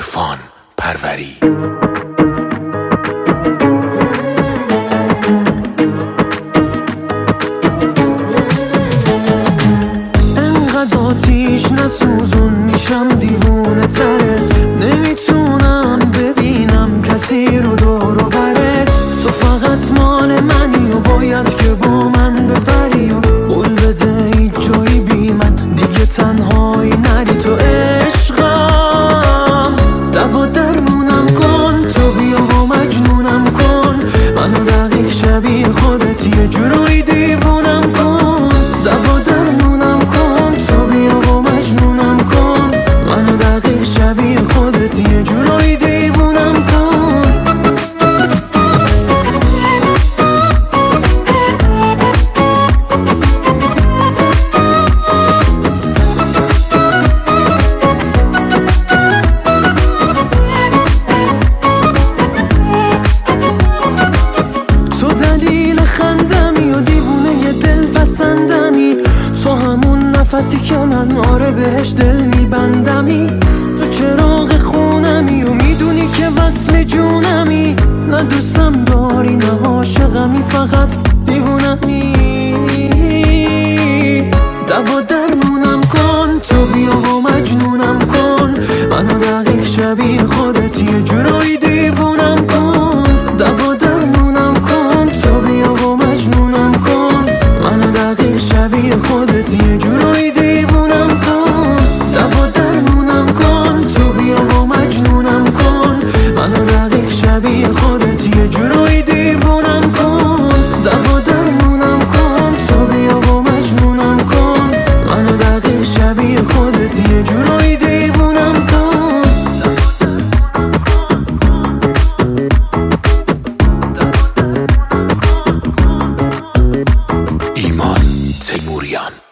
عرفان پروری. انقدر آتیش نسوزون میشم دیوونه ترت، نمیتونم ببینم کسی رو دور و برت. تو فقط مال منی و باید که با من ببری و قول بده هیچ جایی بی من دیگه تنهایی نری. تو عشقم دوا درمونم کن، تو بیا و مجنونم کن، منو دقیق شبیه خودت یه جورایی دیوونم کن. دوا درمونم کن، تو بیا و مجنونم کن، منو دقیق شبیه خودت یه جورایی دیوونم کن. خندمی و دیوونه دل پسندمی، تو همون نفسی که من آره بهش دل میبندمی. تو چراغ خونمی و میدونی که وصل جونمی، نه دوستم داری نه عاشقمی، فقط دیوونمی. دوا درمونم کن، تو بیا و مجنونم کن، منو دقیق شبیه خودت یه جورایی دیوونم کن. دوا درمونم کن، تو بیا و مجنونم کن، منو دقیق شبیه خودت یه جورایی دیوونم کن. دوا درمونم کن، تو بیا و مجنونم کن، منو دقیق شبیه خودت یه جورایی دیوونم کن. دوا درمونم کن، تو بیا و مجنونم کن، منو دقیق شبیه خودت یه جورایی دیوونم کن. ایمان تیموریان.